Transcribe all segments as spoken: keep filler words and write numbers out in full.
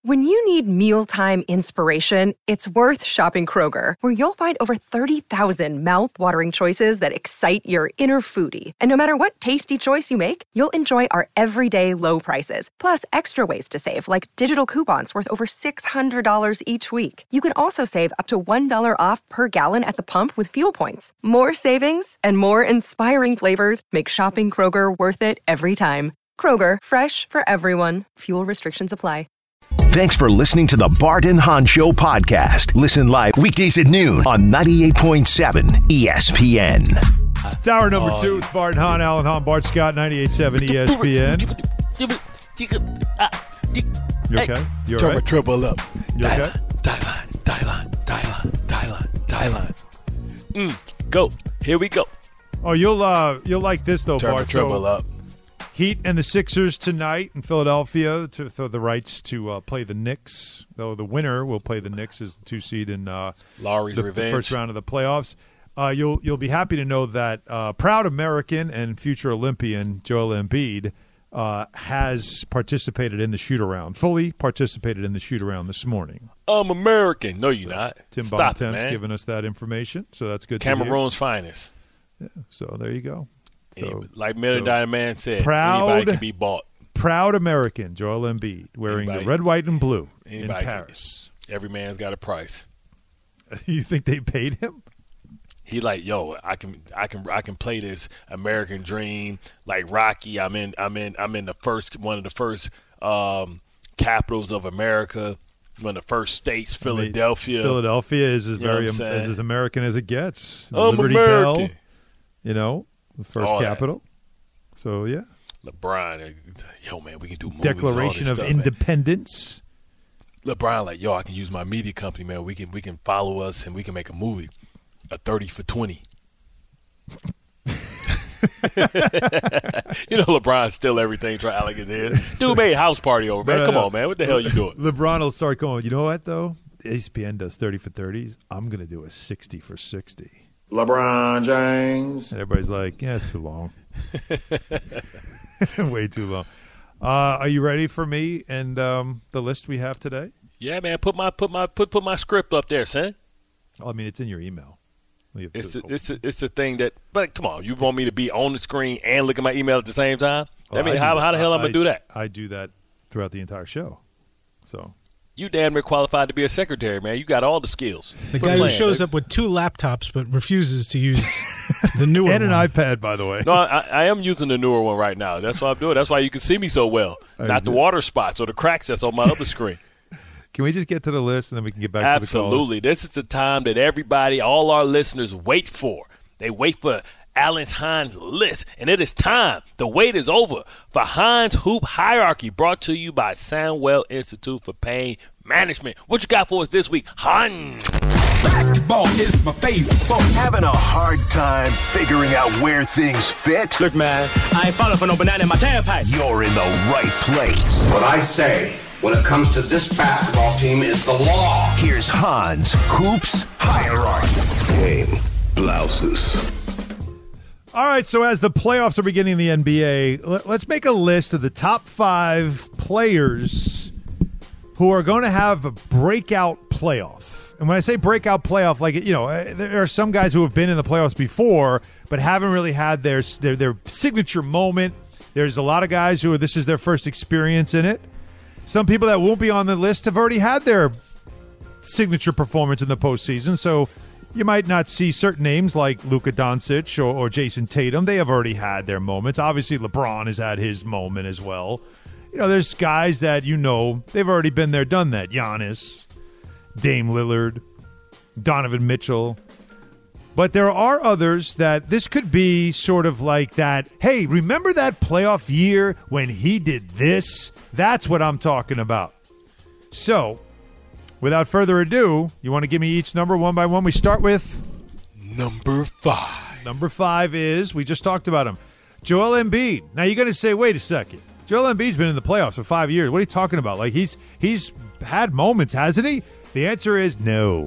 When you need mealtime inspiration, it's worth shopping Kroger, where you'll find over thirty thousand mouth-watering choices that excite your inner foodie. And no matter what tasty choice you make, you'll enjoy our everyday low prices, plus extra ways to save, like digital coupons worth over six hundred dollars each week. You can also save up to one dollar off per gallon at the pump with fuel points. More savings and more inspiring flavors make shopping Kroger worth it every time. Kroger, fresh for everyone. Fuel restrictions apply. Thanks for listening to the Bart and Hahn Show podcast. Listen live weekdays at noon on ninety-eight point seven E S P N. It's hour number oh, two. It's Bart and Hahn, Alan Hahn, Bart Scott, ninety-eight point seven E S P N. You okay? You all right? Triple up. You okay? Die-line, die-line, die-line, die-line, die-line. Mm, go. Here we go. Oh, you'll uh, you'll like this, though, Turbo, Bart. triple so, up. Heat and the Sixers tonight in Philadelphia to throw the rights to uh, play the Knicks. Though the winner will play the Knicks as the two seed in uh, Lowry's the, revenge. the first round of the playoffs. Uh, you'll you'll be happy to know that uh, proud American and future Olympian Joel Embiid uh, has participated in the shoot-around, fully participated in the shoot-around this morning. I'm American. No, you're so, not. Tim Stop Bontemps it, giving us that information, so that's good Cameroon's to hear. finest. Yeah, so there you go. So, like Miller so Man said, proud, anybody can be bought. Proud American Joel Embiid wearing anybody, the red, white, and blue in Paris. Paris. Every man's got a price. You think they paid him? He like, yo, I can, I can, I can play this American dream like Rocky. I'm in, I'm in, I'm in the first one of the first um, capitals of America. One of the first states, Philadelphia. I mean, Philadelphia is as you very as as American as it gets. The I'm Liberty American. Bell, you know, the first all capital. That. So yeah. LeBron, yo man, we can do movies. Declaration all of stuff, Independence. Man. LeBron, like, yo, I can use my media company, man. We can we can follow us and we can make a movie, a thirty for twenty. You know, LeBron still everything. Try to like his head. Dude made House Party over, man. Come on, man. What the hell you doing? LeBron will start going. You know what though? E S P N does thirty for thirties. I'm gonna do a sixty for sixty. LeBron James. And everybody's like, yeah, it's too long. Way too long. Uh, are you ready for me and um, the list we have today? Yeah, man. Put my put my put put my script up there, son. Oh, I mean, it's in your email. You it's a, it's a, it's the thing that. But come on, you want me to be on the screen and look at my email at the same time? Oh, I mean, how how the hell I, am gonna do that? I do that throughout the entire show. So. You damn near qualified to be a secretary, man. You got all the skills. The Quit guy who shows up with two laptops but refuses to use the newer and one. an iPad, by the way. No, I, I am using the newer one right now. That's what I'm doing. That's why you can see me so well. I Not the do. water spots or the cracks that's on my other screen. Can we just get to the list and then we can get back Absolutely. to the call? Absolutely. This is the time that everybody, all our listeners wait for. They wait for Alan Hahn's list, and it is time. The wait is over for Hahn's Hoop Hierarchy, brought to you by Soundwell Institute for Pain Management. What you got for us this week, Hahn? Basketball is my favorite sport. Having a hard time figuring out where things fit? Look, man, I ain't falling for no banana in my tailpipe. You're in the right place. What I say when it comes to this basketball team is the law. Here's Hahn's Hoops Hierarchy. Game blouses. All right, so as the playoffs are beginning in the N B A, let's make a list of the top five players who are going to have a breakout playoff. And when I say breakout playoff, like, you know, there are some guys who have been in the playoffs before but haven't really had their their, their signature moment. There's a lot of guys who are, this is their first experience in it. Some people that won't be on the list have already had their signature performance in the postseason, so you might not see certain names like Luka Doncic or, or Jason Tatum. They have already had their moments. Obviously, LeBron has had his moment as well. You know, there's guys that you know, they've already been there, done that. Giannis, Dame Lillard, Donovan Mitchell. But there are others that this could be sort of like that, hey, remember that playoff year when he did this? That's what I'm talking about. So, without further ado, you want to give me each number one by one? We start with number five. Number five is, we just talked about him, Joel Embiid. Now you're going to say, wait a second. Joel Embiid's been in the playoffs for five years. What are you talking about? Like he's he's had moments, hasn't he? The answer is no.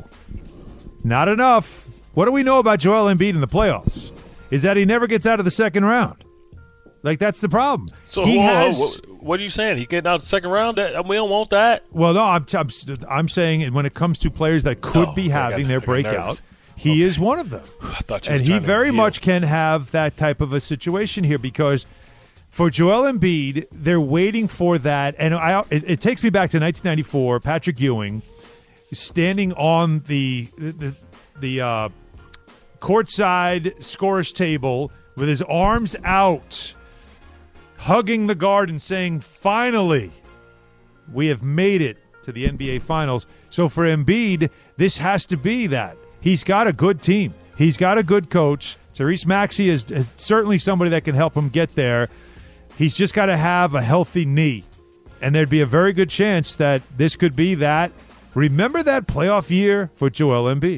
Not enough. What do we know about Joel Embiid in the playoffs? Is that he never gets out of the second round. Like, that's the problem. So he whoa, has, whoa, What are you saying? He getting out the second round? That, we don't want that. Well, no, I'm, I'm, I'm saying when it comes to players that could Oh, be okay, I having got- their I got breakout, nervous. he Okay. is one of them. I thought you And was he trying to very heal. much can have that type of a situation here because for Joel Embiid, they're waiting for that. And I, it, it takes me back to nineteen ninety-four, Patrick Ewing standing on the the, the uh, courtside scorer's table with his arms out, hugging the guard and saying, finally, we have made it to the N B A Finals. So for Embiid, this has to be that. He's got a good team. He's got a good coach. Tyrese Maxey is, is certainly somebody that can help him get there. He's just got to have a healthy knee. And there'd be a very good chance that this could be that. Remember that playoff year for Joel Embiid.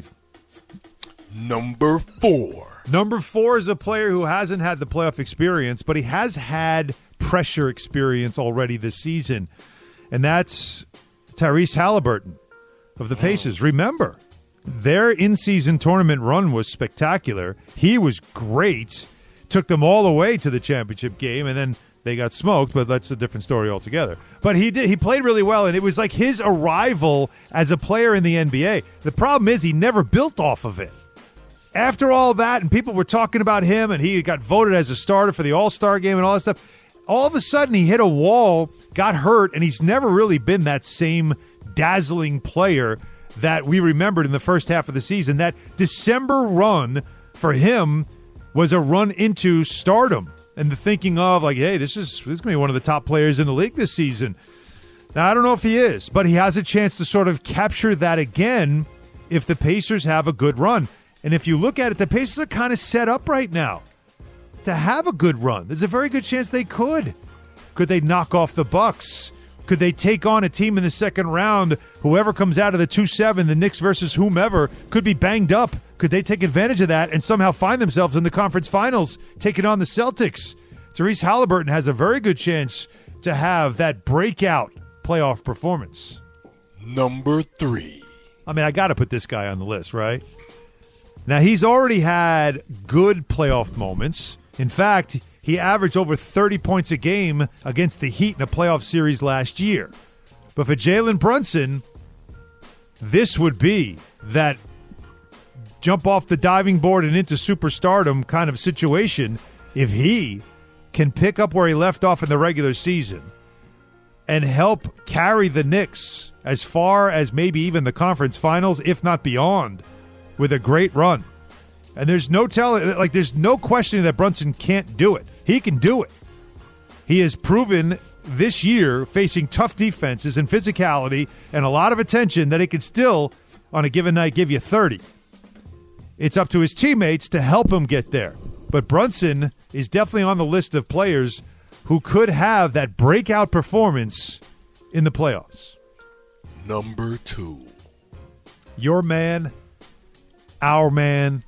Number four. Number four is a player who hasn't had the playoff experience, but he has had pressure experience already this season. And that's Tyrese Halliburton of the Pacers. Remember, their in-season tournament run was spectacular. He was great. Took them all the way to the championship game, and then they got smoked, but that's a different story altogether. But he did. He played really well, and it was like his arrival as a player in the N B A. The problem is he never built off of it. After all that, and people were talking about him, and he got voted as a starter for the All-Star game and all that stuff, all of a sudden he hit a wall, got hurt, and he's never really been that same dazzling player that we remembered in the first half of the season. That December run for him was a run into stardom and the thinking of, like, hey, this is, this is going to be one of the top players in the league this season. Now, I don't know if he is, but he has a chance to sort of capture that again if the Pacers have a good run. And if you look at it, the Pacers are kind of set up right now to have a good run. There's a very good chance they could. Could they knock off the Bucks? Could they take on a team in the second round? Whoever comes out of the two seven, the Knicks versus whomever, could be banged up. Could they take advantage of that and somehow find themselves in the conference finals taking on the Celtics? Tyrese Halliburton has a very good chance to have that breakout playoff performance. Number three. I mean, I got to put this guy on the list, right? Now, he's already had good playoff moments. In fact, he averaged over thirty points a game against the Heat in a playoff series last year. But for Jalen Brunson, this would be that jump off the diving board and into superstardom kind of situation if he can pick up where he left off in the regular season and help carry the Knicks as far as maybe even the conference finals, if not beyond, with a great run. And there's no telling, like, there's no questioning that Brunson can't do it. He can do it. He has proven this year, facing tough defenses and physicality and a lot of attention, that he can still, on a given night, give you thirty. It's up to his teammates to help him get there. But Brunson is definitely on the list of players who could have that breakout performance in the playoffs. Number two. Your man, our man,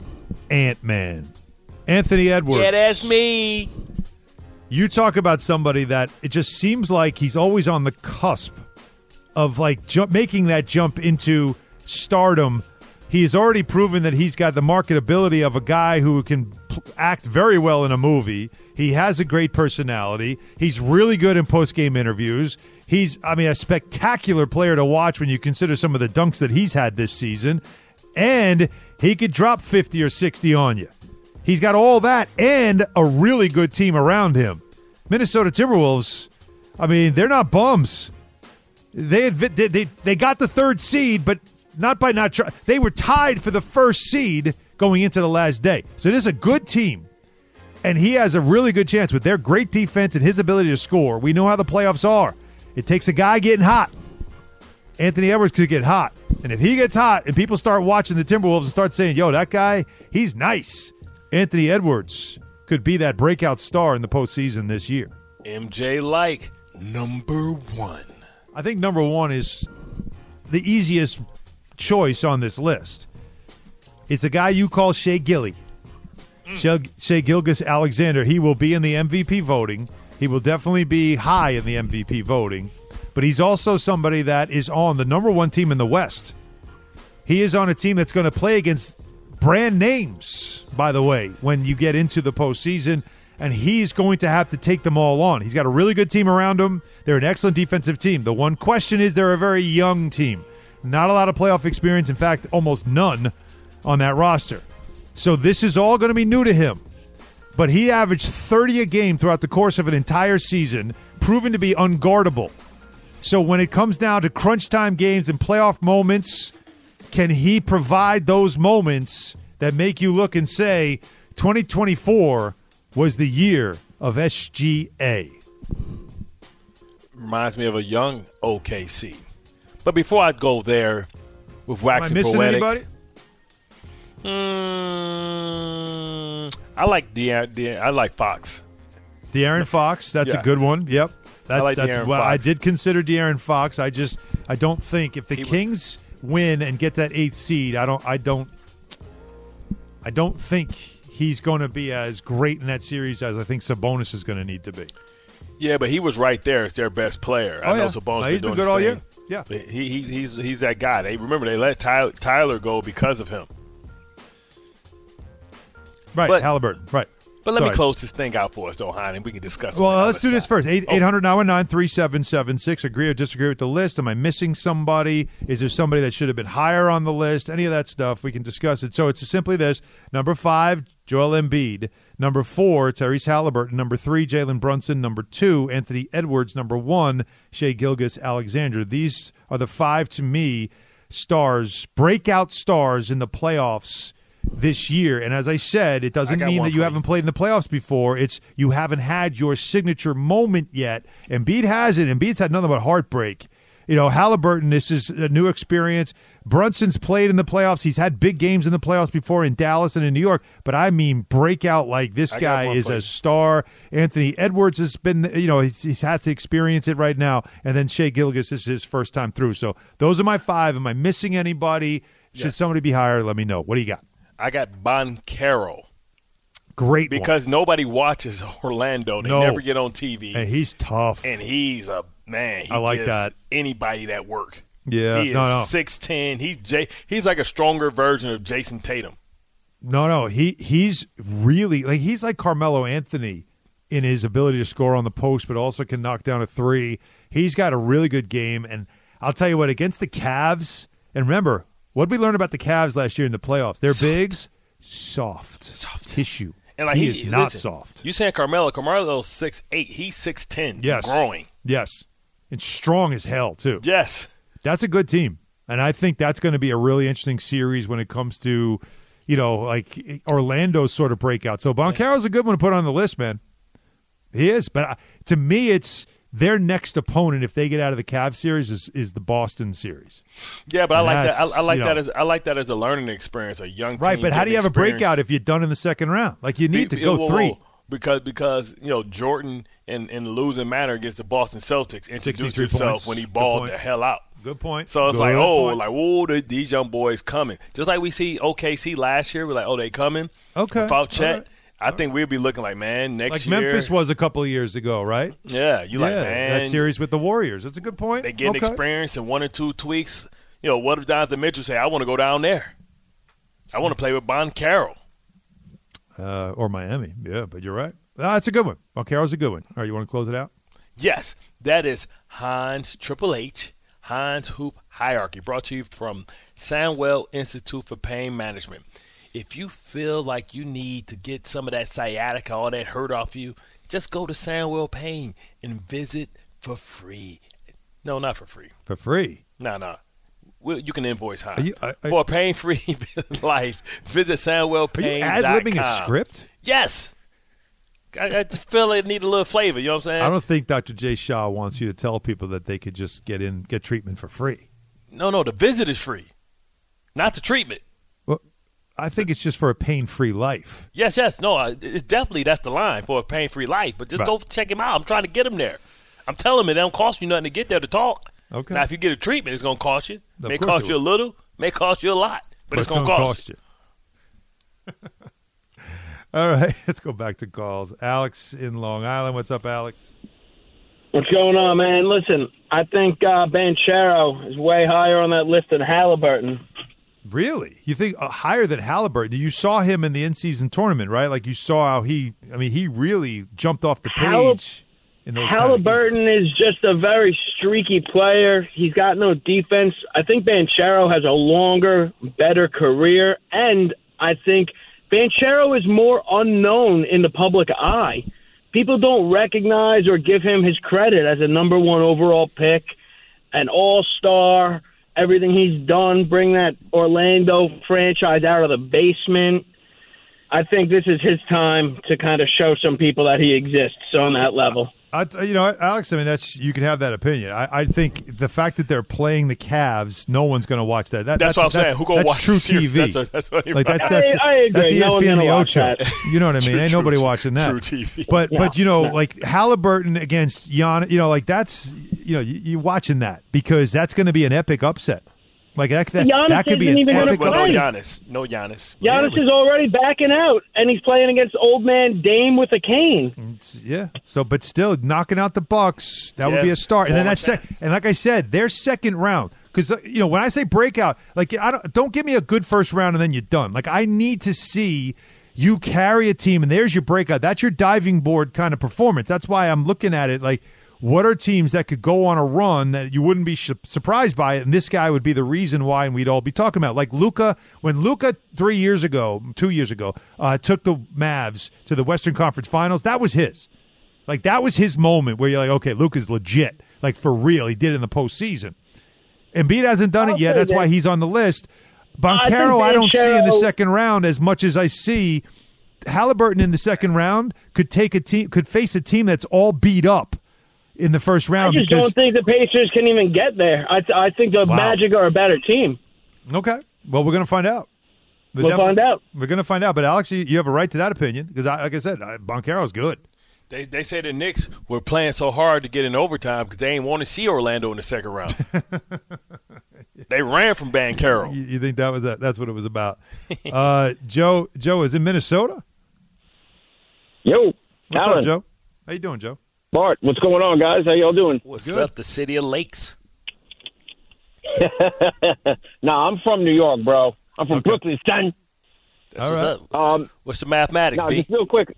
Ant-Man. Anthony Edwards. Yeah, that's me. You talk about somebody that it just seems like he's always on the cusp of, like, jump, making that jump into stardom. He has already proven that he's got the marketability of a guy who can p- act very well in a movie. He has a great personality. He's really good in post-game interviews. He's, I mean, a spectacular player to watch when you consider some of the dunks that he's had this season. And he could drop fifty or sixty on you. He's got all that and a really good team around him. Minnesota Timberwolves, I mean, they're not bums. They had, they, they they got the third seed, but not by not trying. They were tied for the first seed going into the last day. So this is a good team. And he has a really good chance with their great defense and his ability to score. We know how the playoffs are. It takes a guy getting hot. Anthony Edwards could get hot. And if he gets hot and people start watching the Timberwolves and start saying, yo, that guy, he's nice. Anthony Edwards could be that breakout star in the postseason this year. M J like number one. I think number one is the easiest choice on this list. It's a guy you call Shea Gilly. Mm. Shea, Shea Gilgeous-Alexander. He will be in the M V P voting. He will definitely be high in the M V P voting. But he's also somebody that is on the number one team in the West. He is on a team that's going to play against brand names, by the way, when you get into the postseason. and he's going to have to take them all on. He's got a really good team around him. They're an excellent defensive team. The one question is they're a very young team. Not a lot of playoff experience. In fact, almost none on that roster. So this is all going to be new to him. But he averaged thirty a game throughout the course of an entire season, proven to be unguardable. So when it comes down to crunch time games and playoff moments, can he provide those moments that make you look and say twenty twenty-four was the year of S G A? Reminds me of a young O K C. But before I go there with waxing Am I missing poetic, anybody? Mm, I like De- De- I like Fox. De'Aaron Fox, that's Yeah. a good one. Yep. That's, I like that's De'Aaron well, I Fox. did consider De'Aaron Fox. I just I don't think if the He Kings win and get that eighth seed, I don't I don't I don't think he's going to be as great in that series as I think Sabonis is going to need to be. Yeah, but he was right there as their best player. Oh, I know yeah. Sabonis No, been he's been doing good his all thing. year. Yeah. But he, he he's he's that guy. They remember they let Tyler, Tyler go because of him. Right, But- Halliburton. Right. But let Sorry. me close this thing out for us, though, Hein, and we can discuss. it Well, on the let's do other this side. first. Eight Oh, eight hundred nine one nine three seven seven six. Agree or disagree with the list? Am I missing somebody? Is there somebody that should have been higher on the list? Any of that stuff, we can discuss it. So it's simply this: number five, Joel Embiid; number four, Tyrese Halliburton; number three, Jalen Brunson; number two, Anthony Edwards; number one, Shai Gilgeous-Alexander. These are the five to me stars, breakout stars in the playoffs this year. And as I said, it I doesn't got mean one that you for haven't you. played in the playoffs before. It's you haven't had your signature moment yet. Embiid has it. Embiid's had nothing but heartbreak. You know, Halliburton, this is a new experience. Brunson's played in the playoffs. He's had big games in the playoffs before in Dallas and in New York. But I mean, breakout like this I got guy one is for a you. star. Anthony Edwards has been, you know, he's, he's had to experience it right now. And then Shai Gilgeous, this is his first time through. So those are my five. Am I missing anybody? Should Yes. somebody be higher? Let me know. What do you got? I got Boncaro Great one. because nobody watches Orlando. They No. never get on T V, And he's tough. and he's a man. He I like gives that. Anybody that work. Yeah, he is no, no. six ten. He's J- He's like a stronger version of Jason Tatum. No, no, he he's really like he's like Carmelo Anthony in his ability to score on the post, but also can knock down a three. He's got a really good game, and I'll tell you what, against the Cavs, and remember what did we learn about the Cavs last year in the playoffs? Their bigs, soft, Soft. tissue. And like he, he, is not listen, soft. You saying Carmelo? Carmelo's six eight. He's six ten. Yes, growing. Yes, and strong as hell too. Yes. That's a good team, and I think that's going to be a really interesting series when it comes to, you know, like Orlando's sort of breakout. So Boncaro's a good one to put on the list, man. He is, but uh, to me, it's their next opponent if they get out of the Cavs series is, is the Boston series. Yeah, but I And like that. that's, I, I like you that know- as I like that as a learning experience. A young Right, team but how do you have a getting breakout experience. if you're done in the second round? Like you need to Be- go whoa, whoa, three. whoa. because because you know Jordan in in the losing manner against the Boston Celtics introduced sixty-three himself points. when he Good balled point. the hell out. Good point. So it's Good like, oh, point. like, whoa, the, these young boys coming. Just like we see O K C last year, we're like, oh, they coming. Okay. Without Chet, All right. I think we'll be looking like, man, next like year. Memphis was a couple of years ago, right? Yeah, you yeah, like, man. that series with the Warriors. That's a good point. They getting okay. experience and one or two tweaks. You know, what if Jonathan Mitchell say, I want to go down there? I want to play with Boncaro. Uh, or Miami. Yeah, but you're right. No, that's a good one. Boncaro's a good one. All right, you want to close it out? Yes, that is Heinz Triple H, Heinz Hoop Hierarchy, brought to you from Sandwell Institute for Pain Management. If you feel like you need to get some of that sciatica, all that hurt off you, just go to Sandwell Pain and visit for free. No, not for free. For free. No, no. Well, you can invoice Are Heinz. you- I- I- For a pain-free life, visit sandwell Are you pain dot com. ad-libbing a script? Yes. I, I just feel it need a little flavor. You know what I'm saying? I don't think Doctor Jay Shah wants you to tell people that they could just get in, get treatment for free. No, no, the visit is free, not the treatment. Well, I think it's just for a pain-free life. Yes, yes, no, I- it's definitely that's the line for a pain-free life. But just Right. go check him out. I'm trying to get him there. I'm telling him it don't cost you nothing to get there to talk. Okay. Now, if you get a treatment, it's going to cost you. Of May course cost it you a will. little, may cost you a lot, but, it's going to gonna cost. you. All right, let's go back to calls. Alex in Long Island. What's up, Alex? What's going on, man? Listen, I think uh, Banchero is way higher on that list than Halliburton. Really? You think uh, higher than Halliburton? You saw him in the in-season tournament, right? Like you saw how he, I mean, he really jumped off the page Hall- in those Halliburton kind of is just a very streaky player. He's got no defense. I think Banchero has a longer, better career, and I think Banchero is more unknown in the public eye. People don't recognize or give him his credit as a number one overall pick, an all-star, everything he's done, bring that Orlando franchise out of the basement. I think this is his time to kind of show some people that he exists on that level. I, you know, Alex, I mean, that's you can have that opinion. I, I think the fact that they're playing the Cavs, no one's going to watch that. that that's, that's what I'm that's, saying. Who going to watch true the T V? That's, a, that's what like that's, that's, I, I agree. that's E S P N no one's the gonna watch Ocho. that. You know what I mean? True, Ain't true, nobody true, watching that. True T V. But Yeah, but you know, yeah. like Halliburton against Gian, you know, like that's you know you, you watching that because that's going to be an epic upset. Like that, that, Giannis that could be isn't an even gonna epic Well, no play. upset. Giannis. No Giannis. Giannis Yeah, is already backing out, and he's playing against old man Dame with a cane. It's- Yeah. So, but still, knocking out the Bucks, that would Yeah, be a start. And then former that's sec- champs. and like I said, their second round. Because you know, when I say breakout, like I don't don't give me a good first round and then you're done. Like I need to see you carry a team, and there's your breakout. That's your diving board kind of performance. That's why I'm looking at it like, what are teams that could go on a run that you wouldn't be sh- surprised by it? And this guy would be the reason why, and we'd all be talking about. Like Luka, when Luka three years ago, two years ago, uh, took the Mavs to the Western Conference Finals, that was his. Like, that was his moment where you're like, okay, Luka's legit. Like, for real. He did it in the postseason. Embiid hasn't done I'll it yet. say That's that. why he's on the list. I think Banchero, I, don't see in the Banchero- second round as much as I see Halliburton in the second round could take a team, could face a team that's all beat up in the first I round. just because don't think the Pacers can even get there. I, I think the Wow. Magic are a better team. Okay. Well, we're going to find out. We're We'll definitely- find out. We're going to find out. But, Alex, you, you have a right to that opinion because, I, like I said, I, Banchero's good. They they say the Knicks were playing so hard to get in overtime because they ain't want to see Orlando in the second round. They ran from Banchero. You, you think that was that? That's what it was about. uh, Joe, Joe is in Minnesota. Yo, What's Alan, up, Joe? How you doing, Joe? Bart, what's going on, guys? How y'all doing? What's Good. up, the city of lakes? Nah, I'm from New York, bro. I'm from Okay. Brooklyn, son. That's All what's right. up. Um, What's the mathematics, nah, B? just real quick.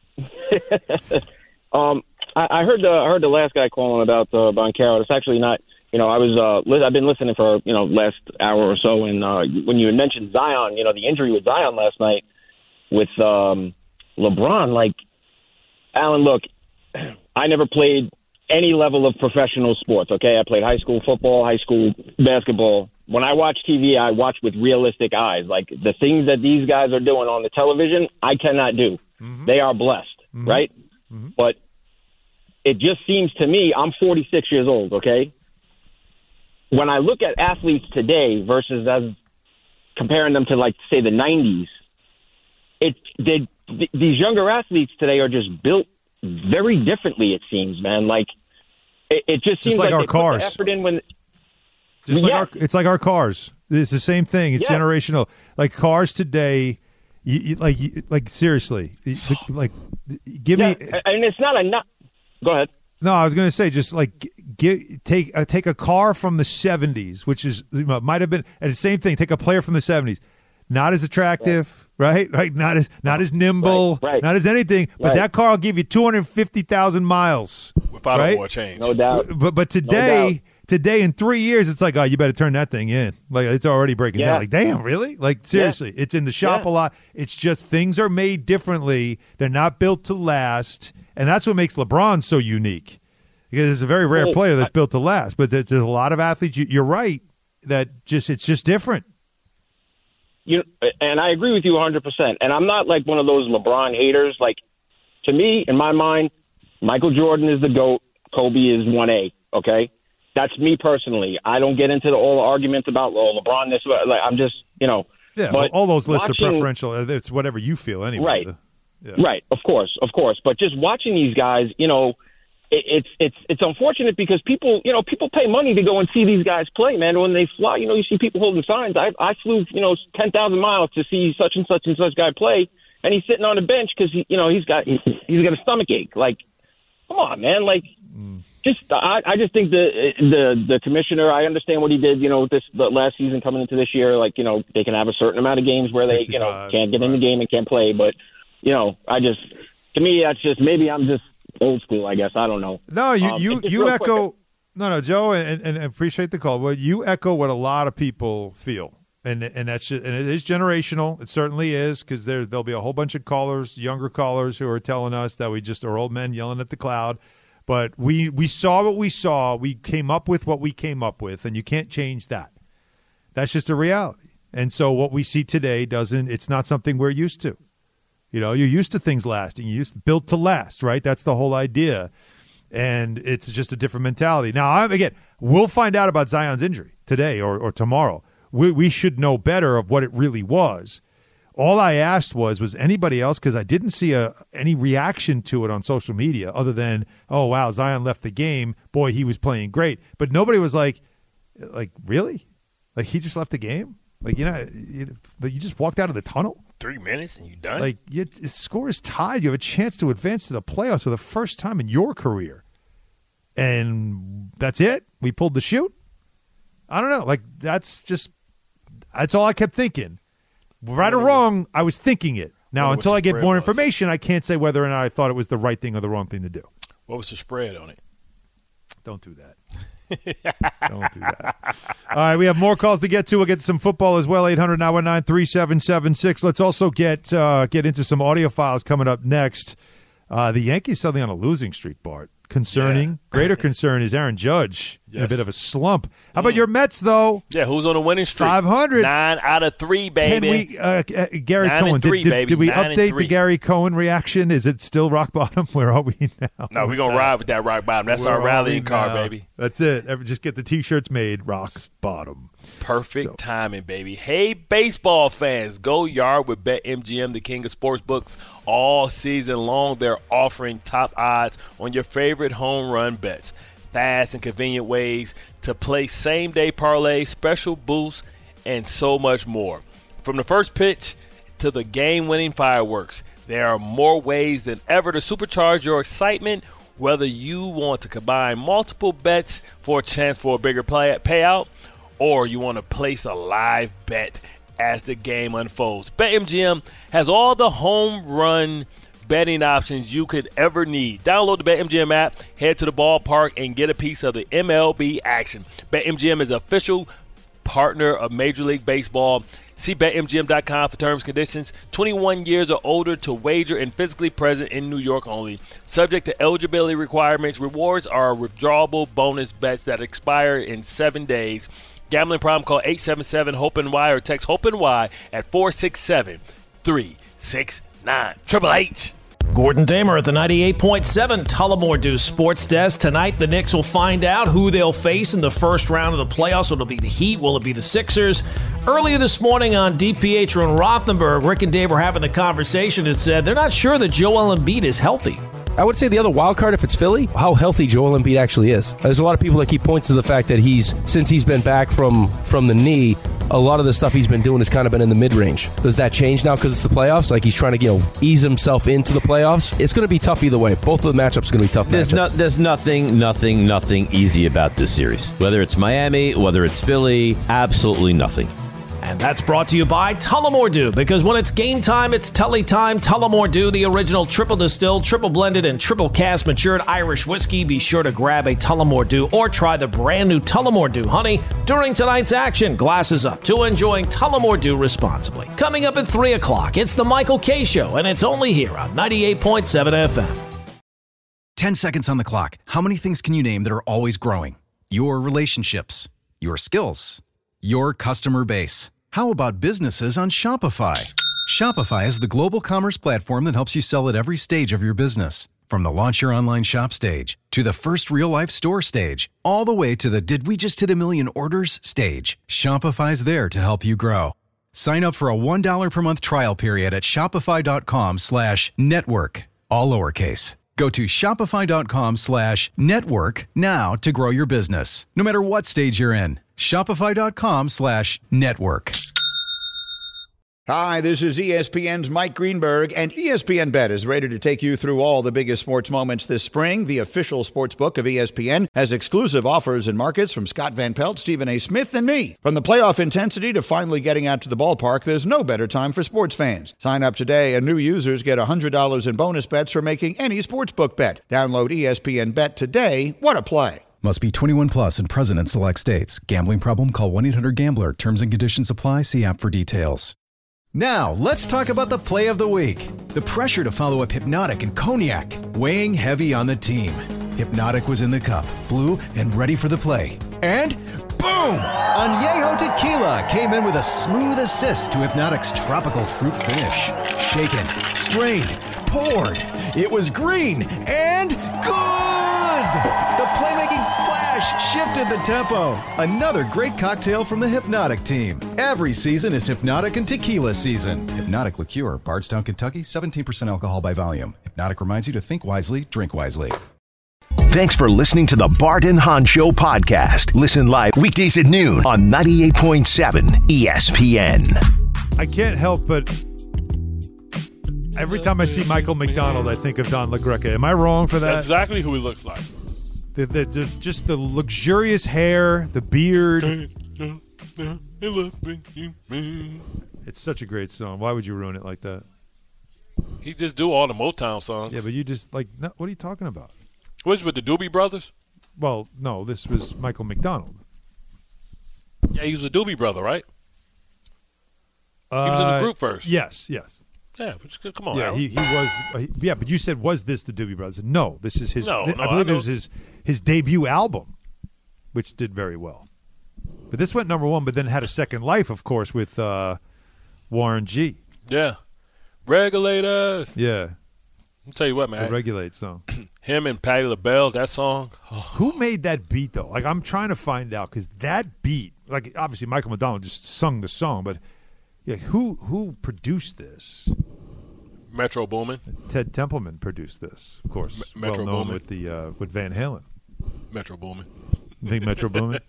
um, I, I heard the I heard the last guy calling about uh, Banchero. It's actually not. You know, I was uh, li- I've been listening for you know last hour or so, and uh, when you had mentioned Zion, you know, the injury with Zion last night with um, LeBron, like Alan, look, I never played any level of professional sports. Okay, I played high school football, high school basketball. When I watch T V, I watch with realistic eyes. Like the things that these guys are doing on the television, I cannot do. Mm-hmm. They are blessed, Mm-hmm. right? Mm-hmm. But it just seems to me, I'm forty-six years old, okay? When I look at athletes today versus as comparing them to, like, say, the nineties, it they, th- these younger athletes today are just built very differently, it seems, man. Like, it, it just, Just seems like like, our they put cars. the effort in when Just like Yeah. our, it's like our cars. It's the same thing. It's Yeah. generational. Like cars today, you, you, like you, like seriously, like give yeah, me. and it's not a not. Go ahead. No, I was going to say just like get take uh, take a car from the seventies, which is might have been, and the same thing. Take a player from the seventies, not as attractive, right? Right, not as not as nimble, Right, right. not as anything. But Right. that car will give you two hundred fifty thousand miles. Without right? a war change. No doubt. But but today, today in three years, it's like, oh, you better turn that thing in. Like it's already breaking Yeah. down. Like, damn, really? Like seriously, it's in the shop Yeah. a lot. It's just things are made differently. They're not built to last, and that's what makes LeBron so unique. Because it's a very rare Well, player that's I- built to last. But there's, there's a lot of athletes. You, you're right that just it's just different. You and I agree with you one hundred percent. And I'm not like one of those LeBron haters. Like, to me, in my mind, Michael Jordan is the GOAT. Kobe is one A, okay? That's me personally. I don't get into the, all the arguments about, oh, LeBron this. Like, I'm just, you know. Yeah, but all those lists watching- are preferential. It's whatever you feel anyway. Right. Yeah. Right, of course, of course. But just watching these guys, you know, it, it's it's it's unfortunate because people, you know, people pay money to go and see these guys play, man. When they fly, you know, you see people holding signs. I I flew, you know, ten thousand miles to see such and such and such guy play, and he's sitting on the bench because he, you know, he's got he's got a stomach ache. Like, come on, man. Like, just I, I just think the the the commissioner. I understand what he did. You know, this the last season coming into this year. Like, you know, they can have a certain amount of games where they, you know, can't get in the game and can't play. But, you know, I just to me that's just maybe I'm just old school. I guess I don't know. No, you um, you you echo. Quick. No, no, Joe, and, and appreciate the call. Well, you echo what a lot of people feel. And and that's just, and it is generational. It certainly is, because there there'll be a whole bunch of callers, younger callers, who are telling us that we just are old men yelling at the cloud. But we we saw what we saw. We came up with what we came up with, and you can't change that. That's just a reality. And so what we see today doesn't. It's not something we're used to. You know, you're used to things lasting. You're used to built to last, right? That's the whole idea. And it's just a different mentality. Now, I'm, again, we'll find out about Zion's injury today or or tomorrow. We, we should know better of what it really was. All I asked was, was anybody else, because I didn't see a, any reaction to it on social media other than, oh, wow, Zion left the game. Boy, he was playing great. But nobody was like, like, really? Like, he just left the game? Like, you know, you, you just walked out of the tunnel? Three minutes and you done? Like, you, the score is tied. You have a chance to advance to the playoffs for the first time in your career. And that's it? We pulled the chute? I don't know. Like, that's just – that's all I kept thinking. Right or wrong, I was thinking it. Now, until I get more information, I can't say whether or not I thought it was the right thing or the wrong thing to do. What was the spread on it? Don't do that. Don't do that. All right, we have more calls to get to. We'll get to some football as well. eight hundred nine one nine three seven seven six. Let's also get uh, get into some audio files coming up next. Uh, the Yankees suddenly on a losing streak, Bart. Concerning. Yeah. Greater concern is Aaron Judge yes. in a bit of a slump. How about mm. your Mets, though? Yeah, who's on a winning streak? five hundred. Nine out of three, baby. Can we, uh, uh, Gary Nine Cohen, and three, did, did, baby. did we Nine update the Gary Cohen reaction? Is it still rock bottom? Where are we now? No, we're going to ride with that rock bottom. That's Where our rallying car, baby. That's it. Just get the T-shirts made, rock bottom. Perfect so. timing, baby. Hey, baseball fans, go yard with BetMGM, the king of sportsbooks. All season long, they're offering top odds on your favorite home run bets. Fast and convenient ways to play same-day parlay, special boosts, and so much more. From the first pitch to the game-winning fireworks, there are more ways than ever to supercharge your excitement, whether you want to combine multiple bets for a chance for a bigger play- payout, or you want to place a live bet as the game unfolds. BetMGM has all the home run betting options you could ever need. Download the BetMGM app, head to the ballpark, and get a piece of the M L B action. BetMGM is an official partner of Major League Baseball. See Bet M G M dot com for terms and conditions. twenty-one years or older to wager and physically present in New York only. Subject to eligibility requirements. Rewards are withdrawable bonus bets that expire in seven days. Gambling problem? Call eight seven seven, HOPE N Y or text HOPE N Y at four six seven, three six nine. Triple H. Gordon Damer at the ninety-eight point seven Tullamore Dew Sports Desk. Tonight, the Knicks will find out who they'll face in the first round of the playoffs. Will it be the Heat? Will it be the Sixers? Earlier this morning on DiPietro and Rothenberg, Rick and Dave were having the conversation and said they're not sure that Joel Embiid is healthy. I would say the other wild card, if it's Philly, how healthy Joel Embiid actually is. There's a lot of people that keep pointing to the fact that he's, since he's been back from, from the knee, a lot of the stuff he's been doing has kind of been in the mid-range. Does that change now because it's the playoffs? Like he's trying to, you know, ease himself into the playoffs? It's going to be tough either way. Both of the matchups are going to be tough there's matchups. No, there's nothing, nothing, nothing easy about this series. Whether it's Miami, whether it's Philly, absolutely nothing. And that's brought to you by Tullamore Dew, because when it's game time, it's Tully time. Tullamore Dew, the original triple distilled, triple blended, and triple cask matured Irish whiskey. Be sure to grab a Tullamore Dew or try the brand new Tullamore Dew Honey during tonight's action. Glasses up to enjoying Tullamore Dew responsibly. Coming up at three o'clock, it's the Michael K. Show, and it's only here on ninety-eight point seven F M. Ten seconds on the clock. How many things can you name that are always growing? Your relationships, your skills, your customer base. How about businesses on Shopify? Shopify is the global commerce platform that helps you sell at every stage of your business. From the launch your online shop stage, to the first real-life store stage, all the way to the did we just hit a million orders stage. Shopify's there to help you grow. Sign up for a one dollar per month trial period at shopify.com slash network, all lowercase. Go to shopify.com slash network now to grow your business, no matter what stage you're in. Shopify.com slash network. Hi, this is E S P N's Mike Greenberg, and E S P N Bet is ready to take you through all the biggest sports moments this spring. The official sports book of E S P N has exclusive offers and markets from Scott Van Pelt, Stephen A. Smith, and me. From the playoff intensity to finally getting out to the ballpark, there's no better time for sports fans. Sign up today, and new users get one hundred dollars in bonus bets for making any sportsbook bet. Download E S P N Bet today. What a play. Must be twenty-one plus and present in select states. Gambling problem? Call one eight hundred gambler. Terms and conditions apply. See app for details. Now, let's talk about the play of the week. The pressure to follow up Hypnotic and Cognac, weighing heavy on the team. Hypnotic was in the cup, blue, and ready for the play. And boom! Añejo Tequila came in with a smooth assist to Hypnotic's tropical fruit finish. Shaken, strained, poured. It was green and good! The playmaking splash shifted the tempo. Another great cocktail from the Hypnotic team. Every season is Hypnotic and Tequila season. Hypnotic Liqueur, Bardstown, Kentucky, seventeen percent alcohol by volume. Hypnotic reminds you to think wisely, drink wisely. Thanks for listening to the Bart and Hahn Show podcast. Listen live weekdays at noon on ninety-eight point seven E S P N. I can't help but every time I see Michael McDonald, I think of Don LaGreca. Am I wrong for that? That's exactly who he looks like. The, the, the, just the luxurious hair, the beard. It's such a great song. Why would you ruin it like that? He just do all the Motown songs. Yeah, but you just like, no, what are you talking about? Was with the Doobie Brothers? Well, no, this was Michael McDonald. Yeah, he was a Doobie Brother, right? Uh, he was in the group first. Yes, yes. Yeah, but come on. Yeah, Harold. he, he was. Uh, he, yeah, but you said, was this the Doobie Brothers? No, this is his. No, th- no, I believe I it was his his debut album, which did very well. But this went number one, but then had a second life, of course, with uh, Warren G. Yeah, Regulators. Yeah, I'll tell you what, man. The Regulate song. Him and Patti LaBelle, that song. Oh. Who made that beat though? Like I'm trying to find out because that beat, like obviously Michael McDonald just sung the song, but yeah, who who produced this? Metro Boomin. Ted Templeman produced this, of course. Me- Metro well known Boomin. with the uh, with Van Halen. Metro Boomin. You think Metro Boomin?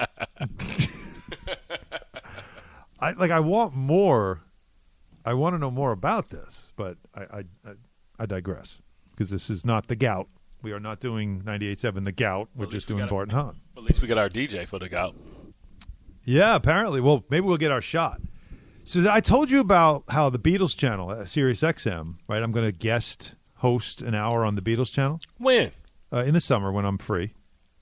I like. I want more. I want to know more about this, but I I, I, I digress because this is not the Gout. We are not doing ninety-eight point seven The Gout. We're Well, just we doing gotta- Bart and Hahn. At least we got our D J for the Gout. Yeah, apparently. Well, maybe we'll get our shot. So I told you about how the Beatles channel, uh, Sirius X M, right? I'm going to guest host an hour on the Beatles channel. When? Uh, in the summer when I'm free.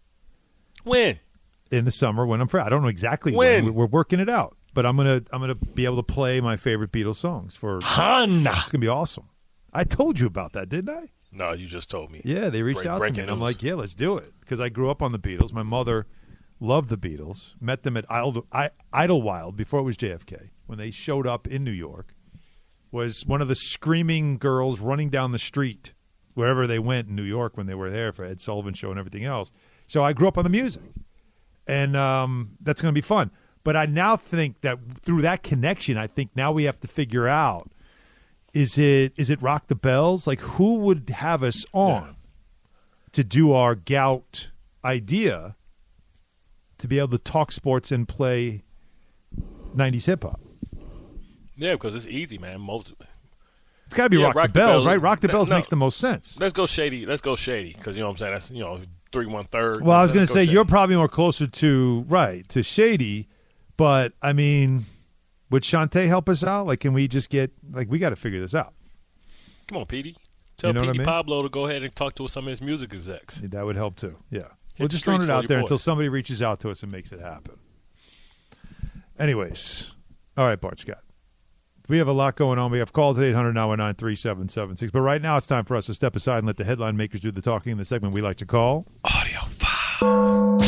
When? In the summer when I'm free. I don't know exactly When? when. We're working it out. But I'm gonna I'm gonna be able to play my favorite Beatles songs for Hanna. It's gonna be awesome. I told you about that, didn't I? No, you just told me. Yeah, they reached Break- out to me, breaking and I'm news. like, yeah, let's do it because I grew up on the Beatles. My mother loved the Beatles. Met them at Idle, I, Idlewild before it was J F K when they showed up in New York. Was one of the screaming girls running down the street wherever they went in New York when they were there for Ed Sullivan Show and everything else. So I grew up on the music, and um, that's going to be fun. But I now think that through that connection, I think now we have to figure out, is it is it Rock the Bells? Like, who would have us on Yeah. to do our Gout idea to be able to talk sports and play nineties hip-hop? Yeah, because it's easy, man. Most, It's got to be Yeah, Rock, Rock the the Bells, Bells. right? Rock the No, Bells no. makes the most sense. let's go shady. Let's go shady because, you know what I'm saying? That's, you know, three one third. Well, I was going Let's to go say shady. you're probably more closer to, right, to Shady, but, I mean, would Shantae help us out? Like, can we just get, like, we got to figure this out. Come on, Petey. Tell You know what I Petey mean? Pablo to go ahead and talk to some of his music execs. That would help, too. Yeah. Hit We'll the just throw streets it for out your there boys. until somebody reaches out to us and makes it happen. Anyways. All right, Bart Scott. We have a lot going on. We have calls at eight hundred nine one nine three seven seven six. But right now it's time for us to step aside and let the headline makers do the talking in the segment we like to call Audio File.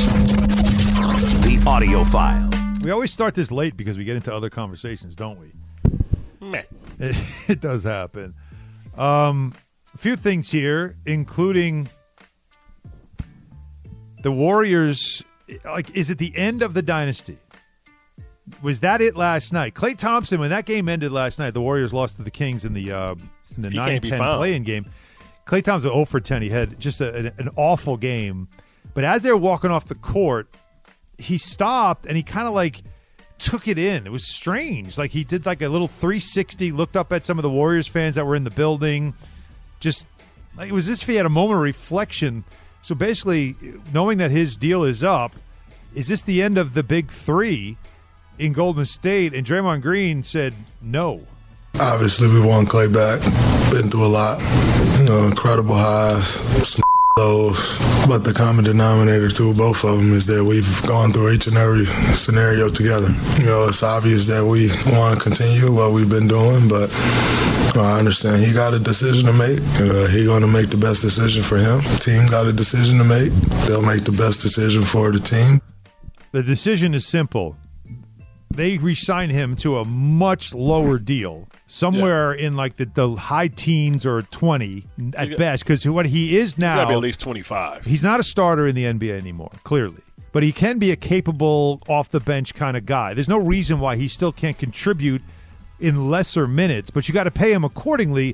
The Audio File. We always start this late because we get into other conversations, don't we? Meh. It, it does happen. Um, a few things here, including the Warriors. Like, is it the end of the dynasty? Was that it last night? Klay Thompson, when that game ended last night, the Warriors lost to the Kings in the uh, in the He nine can't be ten found. play-in game. Klay Thompson zero for ten. He had just a, an, an awful game. But as they were walking off the court, he stopped and he kind of like took it in. It was strange. Like he did like a little three sixty, looked up at some of the Warriors fans that were in the building. Just like it was as if he had a moment of reflection. So basically, knowing that his deal is up, is this the end of the big three in Golden State? And Draymond Green said no. Obviously, we want Clay back. Been through a lot. You know, incredible highs, some lows. But the common denominator to both of them is that we've gone through each and every scenario together. You know, it's obvious that we want to continue what we've been doing, but you know, I understand he got a decision to make. Uh, he going to make the best decision for him. The team got a decision to make. They'll make the best decision for the team. The decision is simple. They re-sign him to a much lower deal, somewhere yeah. in like the, the high teens or twenty at got, best, because what he is now, he's got to be at least twenty-five. He's not a starter in the N B A anymore, clearly, but he can be a capable off the bench kind of guy. There's no reason why he still can't contribute in lesser minutes, but you got to pay him accordingly.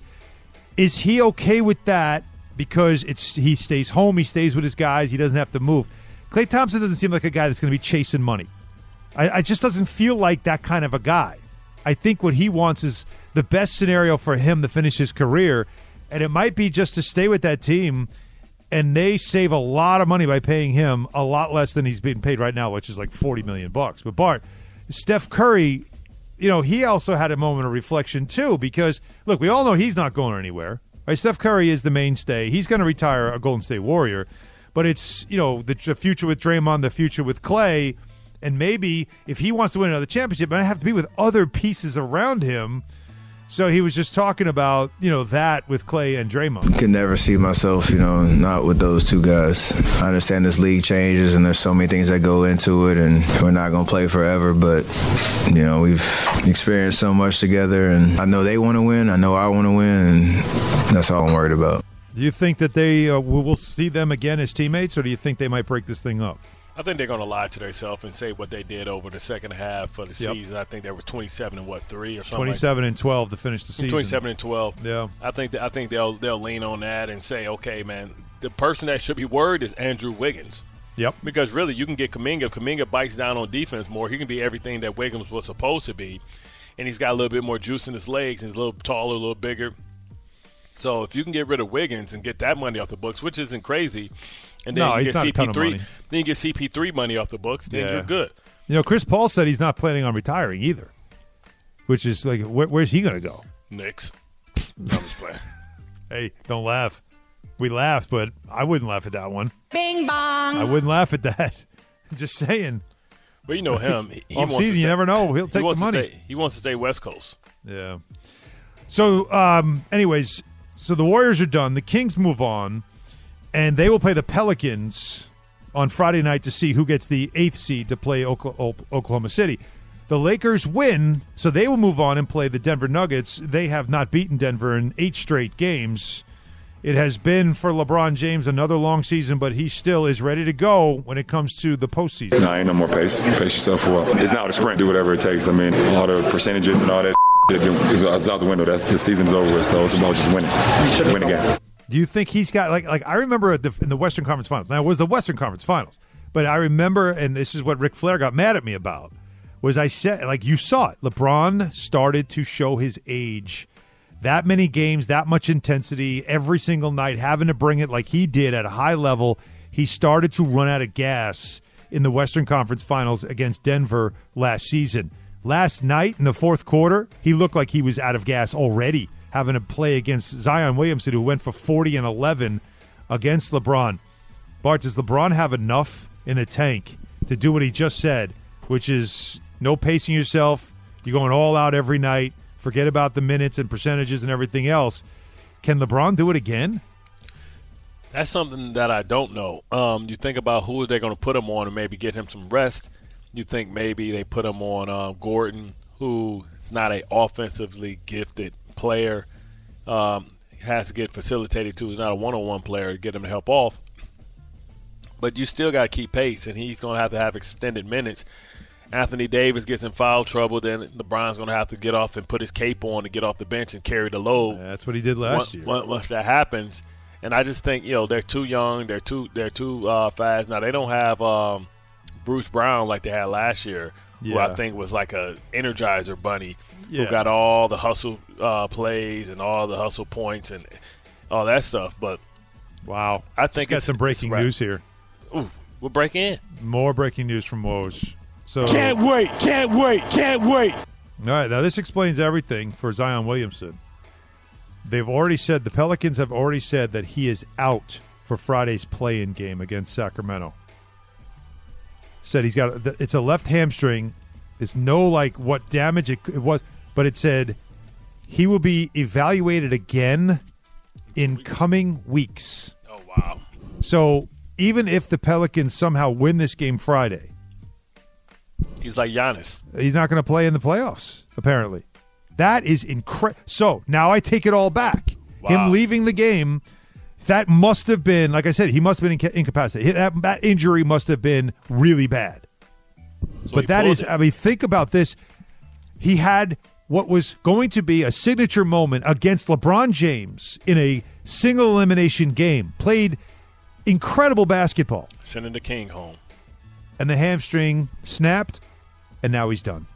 Is he okay with that? Because it's he stays home, he stays with his guys, he doesn't have to move. Klay Thompson doesn't seem like a guy that's going to be chasing money. I, I just doesn't feel like that kind of a guy. I think what he wants is the best scenario for him to finish his career, and it might be just to stay with that team, and they save a lot of money by paying him a lot less than he's being paid right now, which is like forty million bucks. But Bart, Steph Curry, you know, he also had a moment of reflection too, because look, we all know he's not going anywhere. Right? Steph Curry is the mainstay. He's going to retire a Golden State Warrior, but it's, you know, the, the future with Draymond, the future with Clay. And maybe if he wants to win another championship, it might have to be with other pieces around him. So he was just talking about, you know, that with Clay and Draymond. I could never see myself, you know, not with those two guys. I understand this league changes and there's so many things that go into it, and we're not going to play forever. But, you know, we've experienced so much together, and I know they want to win. I know I want to win, and that's all I'm worried about. Do you think that they uh, will see them again as teammates, or do you think they might break this thing up? I think they're going to lie to themselves and say what they did over the second half of the Yep. season. I think they were twenty-seven and what three or something. Twenty-seven like and twelve to finish the season. Twenty-seven and twelve. Yeah. I think that, I think they'll they'll lean on that and say, okay, man, the person that should be worried is Andrew Wiggins. Yep. Because really, you can get Kuminga. Kuminga bites down on defense more. He can be everything that Wiggins was supposed to be, and he's got a little bit more juice in his legs. And he's a little taller, a little bigger. So if you can get rid of Wiggins and get that money off the books, which isn't crazy, and then No, you he's get not a ton C P of three, money. then you get C P three money off the books, then Yeah. you're good. You know, Chris Paul said he's not planning on retiring either, which is like, where, where's he going to go? Knicks. I'm just playing. Hey, don't laugh. We laughed, but I wouldn't laugh at that one. Bing bong. I wouldn't laugh at that. Just saying. Well, you know him. He, he Off wants season, to you stay, never know. He'll he take wants the to money. stay- he wants to stay West Coast. Yeah. So, um, anyways, so the Warriors are done. The Kings move on, and they will play the Pelicans on Friday night to see who gets the eighth seed to play Okla- Oklahoma City. The Lakers win, so they will move on and play the Denver Nuggets. They have not beaten Denver in eight straight games. It has been for LeBron James another long season, but he still is ready to go when it comes to the postseason. No, ain't no more pace. Pace yourself for what? It's now the sprint. Do whatever it takes. I mean, all the percentages and all that is it's out the window. That's the season's over with, so it's about just winning. Win again. Do you think he's got like like I remember at the, in the Western Conference Finals? Now it was the Western Conference Finals, but I remember, and this is what Ric Flair got mad at me about, was I said, like you saw it, LeBron started to show his age. That many games, that much intensity, every single night, having to bring it like he did at a high level. He started to run out of gas in the Western Conference Finals against Denver last season. Last night in the fourth quarter, he looked like he was out of gas already, having to play against Zion Williamson, who went for forty and eleven against LeBron. Bart, does LeBron have enough in the tank to do what he just said, which is no pacing yourself, you're going all out every night, forget about the minutes and percentages and everything else. Can LeBron do it again? That's something that I don't know. Um, you think about who they're going to put him on and maybe get him some rest. You think maybe they put him on uh, Gordon, who is not an offensively gifted player. Um, has to get facilitated too. He's not a one-on-one player to get him to help off. But you still got to keep pace, and he's going to have to have extended minutes. Anthony Davis gets in foul trouble, then LeBron's going to have to get off and put his cape on to get off the bench and carry the load. Yeah, that's what he did last once, year. Once that happens, and I just think, you know, they're too young, they're too they're too uh, fast. Now they don't have um, Bruce Brown like they had last year, who Yeah. I think was like a Energizer bunny, Yeah. who got all the hustle uh, plays and all the hustle points and all that stuff. But wow, I think Just got it's, some breaking it's a wrap. news here. Ooh, we'll break in. More breaking news from Woj. So Can't wait, can't wait, can't wait. All right, now this explains everything for Zion Williamson. They've already said, the Pelicans have already said that he is out for Friday's play-in game against Sacramento. Said he's got, it's a left hamstring. There's no, like, what damage it, it was, but it said he will be evaluated again in coming weeks. Oh, wow. So even if the Pelicans somehow win this game Friday, He's like Giannis. he's not going to play in the playoffs, apparently. That is incredible. So now I take it all back. Wow. Him leaving the game, that must have been, like I said, he must have been inca- incapacitated. That, that injury must have been really bad. So but he that pulled is, it. I mean, think about this. He had what was going to be a signature moment against LeBron James in a single elimination game, played incredible basketball. Sending the king home. And the hamstring snapped, and now he's done.